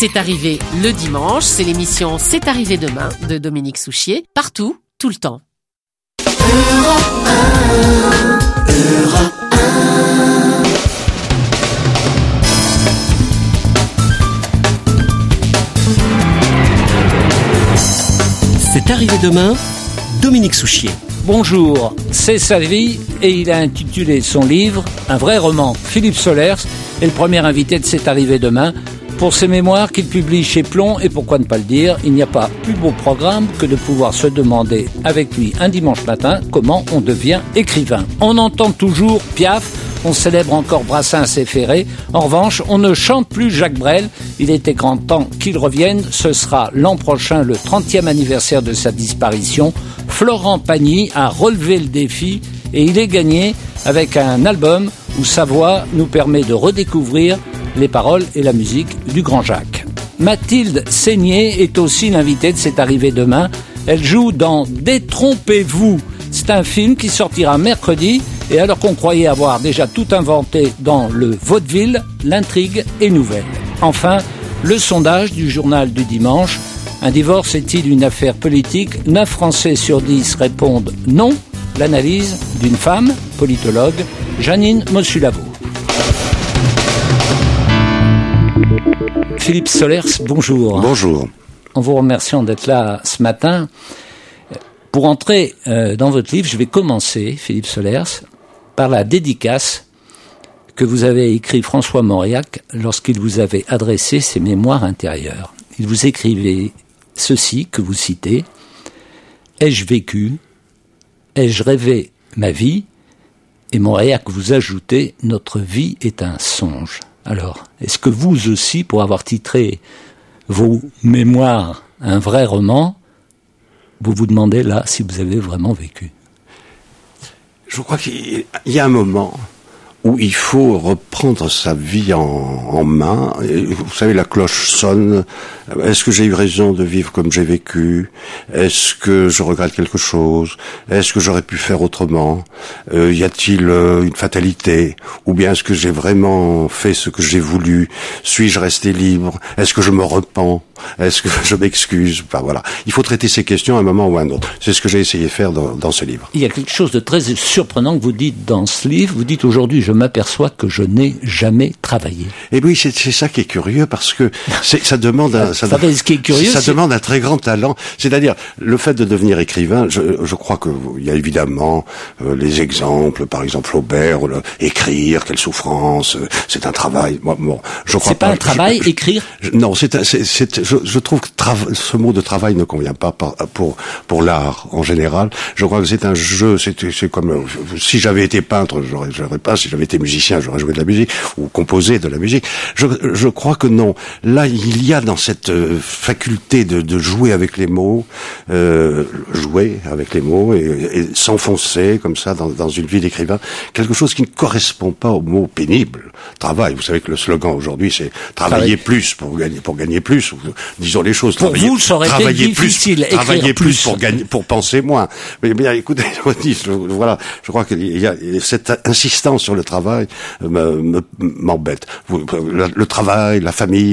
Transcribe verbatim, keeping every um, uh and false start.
C'est arrivé le dimanche, c'est l'émission C'est arrivé demain de Dominique Souchier, partout, tout le temps. Europe un, Europe un. C'est arrivé demain, Dominique Souchier. Bonjour, c'est sa vie et il a intitulé son livre un vrai roman. Philippe Solers est le premier invité de C'est arrivé demain pour ses mémoires qu'il publie chez Plomb, et pourquoi ne pas le dire, il n'y a pas plus beau programme que de pouvoir se demander avec lui un dimanche matin comment on devient écrivain. On entend toujours Piaf, on célèbre encore Brassens et Ferré. En revanche, on ne chante plus Jacques Brel. Il était grand temps qu'il revienne. Ce sera l'an prochain le trentième anniversaire de sa disparition. Florent Pagny a relevé le défi et il est gagné avec un album où sa voix nous permet de redécouvrir les paroles et la musique du grand Jacques. Mathilde Seigné est aussi l'invitée de C'est arrivé demain. Elle joue dans Détrompez-vous. C'est un film qui sortira mercredi et alors qu'on croyait avoir déjà tout inventé dans le vaudeville, l'intrigue est nouvelle. Enfin, le sondage du journal du dimanche. Un divorce est-il une affaire politique ? neuf Français sur dix répondent non. L'analyse d'une femme, politologue, Janine Mossulavo. Philippe Solers, bonjour. Bonjour. En vous remerciant d'être là ce matin, pour entrer euh, dans votre livre, je vais commencer, Philippe Solers, par la dédicace que vous avez écrit François Mauriac lorsqu'il vous avait adressé ses mémoires intérieures. Il vous écrivait ceci que vous citez : « Ai-je vécu ? Ai-je rêvé ma vie ? » Et Mauriac vous ajoutait : « Notre vie est un songe. » Alors, est-ce que vous aussi, pour avoir titré vos mémoires un vrai roman, vous vous demandez là si vous avez vraiment vécu ? Je crois qu'il y a un moment où il faut reprendre sa vie en, en main. Et vous savez, la cloche sonne. Est-ce que j'ai eu raison de vivre comme j'ai vécu ? Est-ce que je regrette quelque chose ? Est-ce que j'aurais pu faire autrement ? euh, Y a-t-il euh, une fatalité ? Ou bien est-ce que j'ai vraiment fait ce que j'ai voulu ? Suis-je resté libre ? Est-ce que je me repens ? Est-ce que je m'excuse ? Enfin voilà, il faut traiter ces questions à un moment ou à un autre. C'est ce que j'ai essayé de faire dans, dans ce livre. Il y a quelque chose de très surprenant que vous dites dans ce livre. Vous dites aujourd'hui, je m'aperçois que je n'ai jamais travaillé. Et oui, c'est, c'est ça qui est curieux parce que c'est, ça demande un, ça, ça, ce qui est curieux, ça c'est... demande un très grand talent. C'est-à-dire le fait de devenir écrivain. Je, je crois que il y a évidemment euh, les exemples, par exemple Flaubert, le, écrire, quelle souffrance, euh, c'est un travail. Moi, bon, je crois c'est pas, pas un travail, je, je, écrire. Je, non, c'est, c'est, c'est je, je trouve que trava- ce mot de travail ne convient pas par, pour pour l'art en général. Je crois que c'est un jeu. C'est, c'est comme euh, si j'avais été peintre, j'aurais, j'aurais pas. Si j'avais été musicien, j'aurais joué de la musique ou composé de la musique. Je, je crois que non. Là, il y a dans cette euh, faculté de, de jouer avec les mots, euh, jouer avec les mots et, et s'enfoncer comme ça dans, dans une vie d'écrivain, quelque chose qui ne correspond pas au mot pénible. Travail. Vous savez que le slogan aujourd'hui, c'est travailler plus pour gagner pour gagner plus. Ou, disons les choses. Pour travailler, vous, ça aurait travailler été difficile. Plus, travailler plus, plus pour gagner, pour penser moins. Mais bien, écoutez, je, voilà, je crois qu'il y a cette insistance sur le travail me, me, m'embête. Le, le travail, la famille.